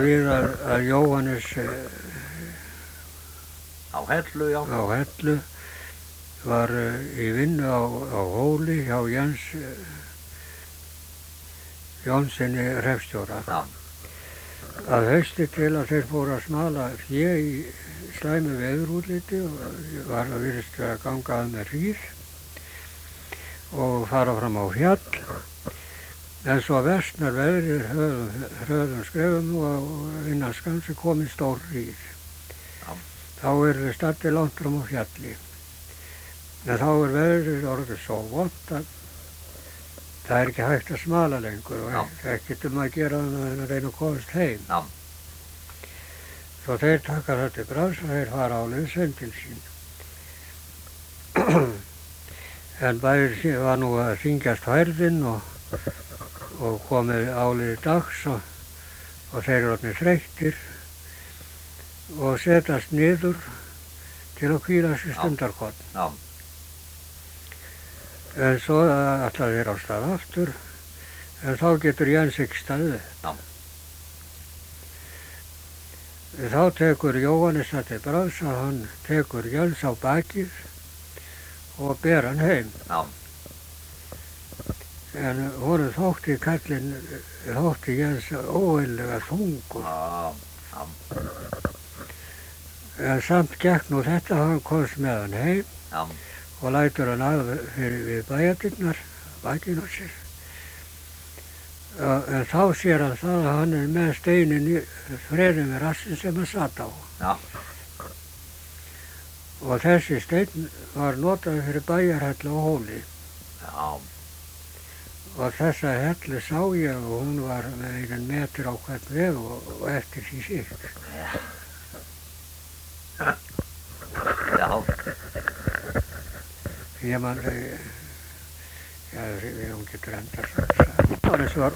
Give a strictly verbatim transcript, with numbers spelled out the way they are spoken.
Við að, að Jóhannes á Hellu, já. á Hellu var í vinnu á, á Hóli hjá Jens Jónssoni hreppstjóra. Já. Að hausti til að þeir fóru að smala fé í slæmu veðurútliti og var að virðist að ganga að með hríð og fara fram á fjall. En svo versnar veðrið hröðum, hröðum skrefum og innan skamms er komin stór hríð. Já. Þá erum við staddir langt fram á fjalli. En þá er veðrið orðið svo vont að það er ekki hægt að smala lengur og ekkert um að gera en að reyna að komast heim. Já. Svo þeir taka það til bragðs og þeir fara áleið sem til sín. En bæði var nú að hringjast færðin og og komið áliði dags og, og þeir eru orðnir þreyttir og setjast niður til að hvíla sig stundarkorn. Já. En svo ætla þeir á stað aftur, en þá getur Jens ekki staðið. Já. Þá tekur Jóhannes það til bragðs að hann tekur Jens á bakið og ber hann heim. Já. En honum þótti kallinn, þótti Jens óeðlilega þungur. Já, já. En samt gekk nú þetta, hann komst með hann heim Já. og lætur hann að fyrir við bæjardyrnar, bakinn á sér. En þá sér hann það að hann er með steinin í freðin við rassin sem hann satt á. Já. Og þessi steinn var notaður fyrir bæjarhellu á Hóli. Já. Og þessa hellu sá ég og hún var með einn metur á hvern veg og, og eftir því síkt. Já. Já. Ég man, já, hún getur endast. Það var